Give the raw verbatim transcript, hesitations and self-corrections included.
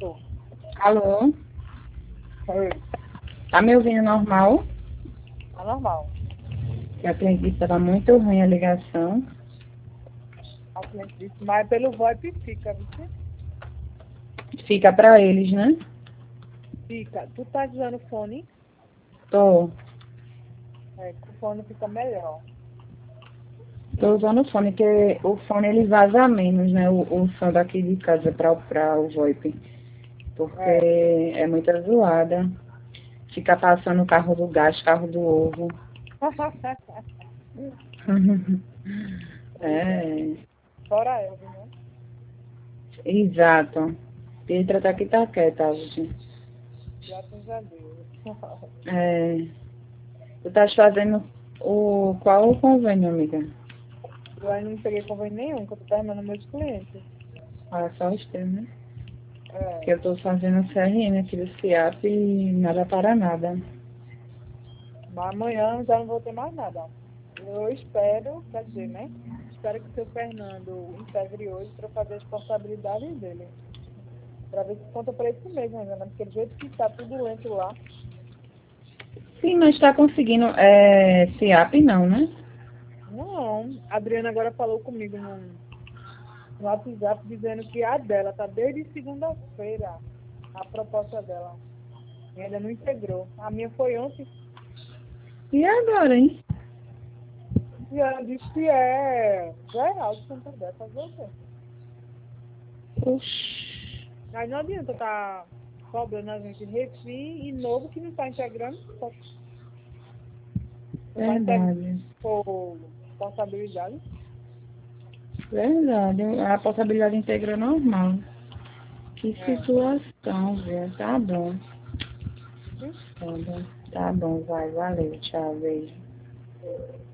Tô. Alô? Oi. Tá me ouvindo normal? Tá normal. Eu acredito que estava muito ruim a ligação. A cliente disse, mas pelo VoIP fica, viu? Fica pra eles, né? Fica. Tu tá usando fone? Tô. É, com o fone fica melhor. Tô usando o fone, porque o fone ele vaza menos, né? O, o som daqui de casa pra, pra o VoIP. Porque É. é muita zoada. Fica passando o carro do gás, carro do ovo. Eita. É, Fora eu, viu? Né? exato. Pietra tá aqui, tá quieta hoje. Graças a Deus. É, tu estás fazendo o, qual o convênio, amiga? Eu ainda não peguei convênio nenhum, que eu tô terminando meus clientes. Ah, só os teus, né? É. Que eu tô fazendo C R M aqui do CIAP e nada para nada. Mas amanhã já não vou ter mais nada. Eu espero, quer dizer, né? Espero que o seu Fernando integre hoje para fazer as responsabilidades dele. Para ver se conta para esse mês, né, Ana? Porque do jeito que está tudo lento lá. Sim, mas tá conseguindo, é, CIAP não, né? Não, a Adriana agora falou comigo no, no WhatsApp dizendo que a dela tá desde segunda-feira, a proposta dela. E ainda não integrou. A minha foi ontem E agora, hein? e ela disse que é geral de Santander, fazer o quê? Oxi, Aí não adianta tá cobrando a gente refim e novo que não está integrando, só não vai integrar verdade. por responsabilidade. Verdade. A possibilidade integra normal. Que É. situação, velho. Tá bom. Uhum. Tá bom, tá bom, vai. Valeu, tchau, beijo.